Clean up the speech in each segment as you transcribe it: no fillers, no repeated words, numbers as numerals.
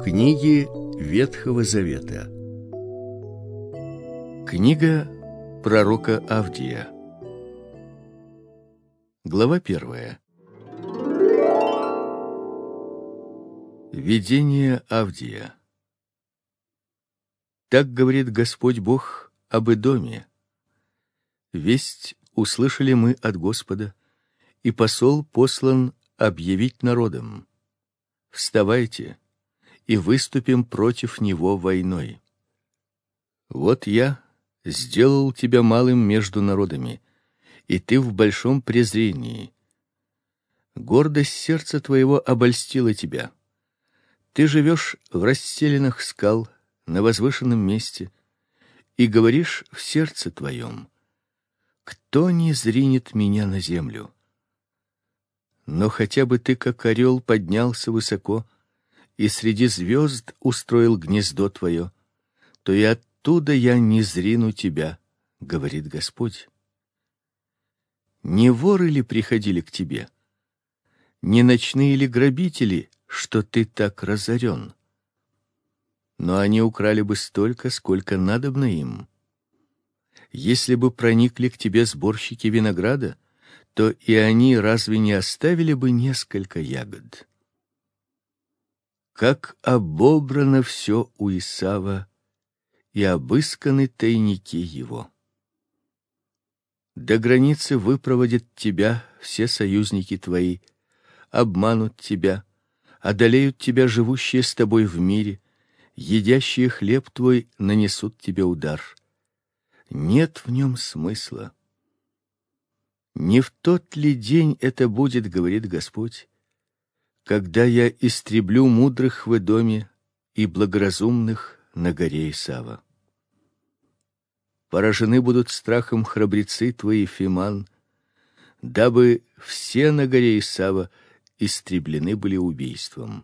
Книги Ветхого Завета. Книга пророка Авдия. Глава 1. Видение Авдия. Так говорит Господь Бог об Эдоме. Весть услышали мы от Господа, и посол послан объявить народам: вставайте и выступим против него войной. Вот я сделал тебя малым между народами, и ты в большом презрении. Гордость сердца твоего обольстила тебя. Ты живешь в расселинах скал, на возвышенном месте, и говоришь в сердце твоем: кто не зринет меня на землю? Но хотя бы ты, как орел, поднялся высоко и среди звезд устроил гнездо твое, то и оттуда я не зрину тебя, говорит Господь. Не воры ли приходили к тебе? Не ночные ли грабители, что ты так разорен? Но они украли бы столько, сколько надобно им. Если бы проникли к тебе сборщики винограда, то и они разве не оставили бы несколько ягод? Как обобрано все у Исава, и обысканы тайники его. До границы выпроводят тебя все союзники твои, обманут тебя, одолеют тебя живущие с тобой в мире, едящие хлеб твой нанесут тебе удар. Нет в нем смысла. Не в тот ли день это будет, говорит Господь, когда я истреблю мудрых в Эдоме и благоразумных на горе Исава? Поражены будут страхом храбрецы твои, Фиман, дабы все на горе Исава истреблены были убийством.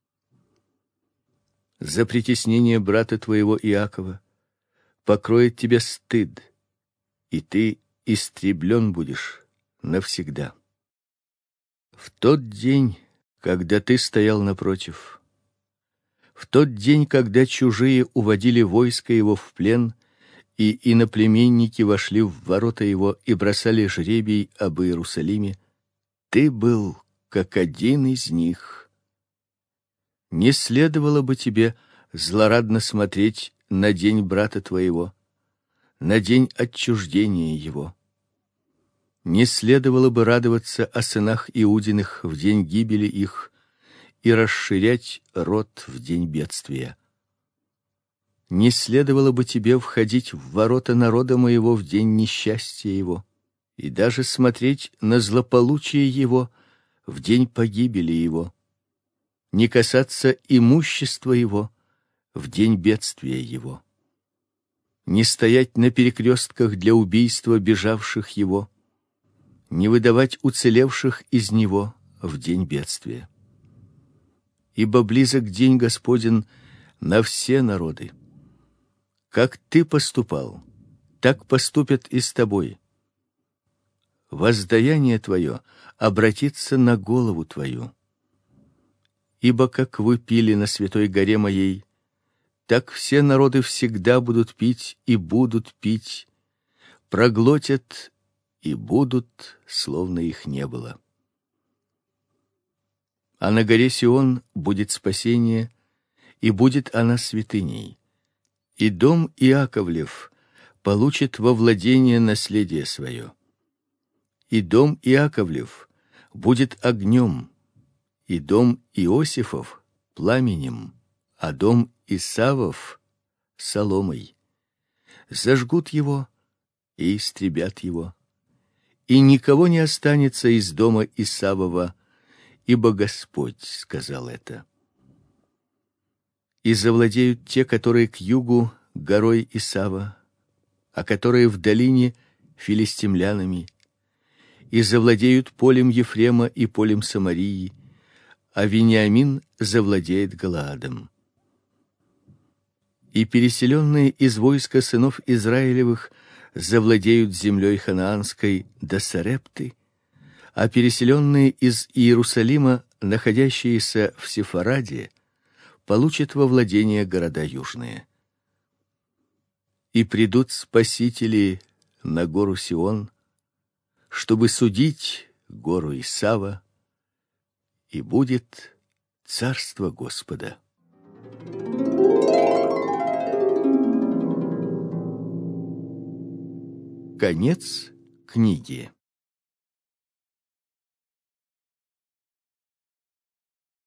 За притеснение брата твоего Иакова покроет тебя стыд, и ты истреблен будешь навсегда. В тот день, когда ты стоял напротив, в тот день, когда чужие уводили войско его в плен, и иноплеменники вошли в ворота его и бросали жребий об Иерусалиме, ты был как один из них. Не следовало бы тебе злорадно смотреть на день брата твоего, на день отчуждения его. Не следовало бы радоваться о сынах Иудиных в день гибели их и расширять род в день бедствия. Не следовало бы тебе входить в ворота народа моего в день несчастья его, и даже смотреть на злополучие его в день погибели его, не касаться имущества его в день бедствия его, не стоять на перекрестках для убийства бежавших его, не выдавать уцелевших из него в день бедствия. Ибо близок день Господень на все народы. Как ты поступал, так поступят и с тобой. Воздаяние твое обратится на голову твою. Ибо как вы пили на святой горе моей, так все народы всегда будут пить и будут пить, проглотят и будут, словно их не было. А на горе Сион будет спасение, и будет она святыней. И дом Иаковлев получит во владение наследие свое. И дом Иаковлев будет огнем, и дом Иосифов пламенем, а дом Исавов соломой. Зажгут его и истребят его, и никого не останется из дома Исавова, ибо Господь сказал это. И завладеют те, которые к югу горой Исава, а которые в долине филистимлянами, и завладеют полем Ефрема и полем Самарии, а Вениамин завладеет Галаадом. И переселенные из войска сынов Израилевых завладеют землей ханаанской до Сарепты, а переселенные из Иерусалима, находящиеся в Сефараде, получат во владение города южные. И придут спасители на гору Сион, чтобы судить гору Исава, и будет царство Господа. Конец книги.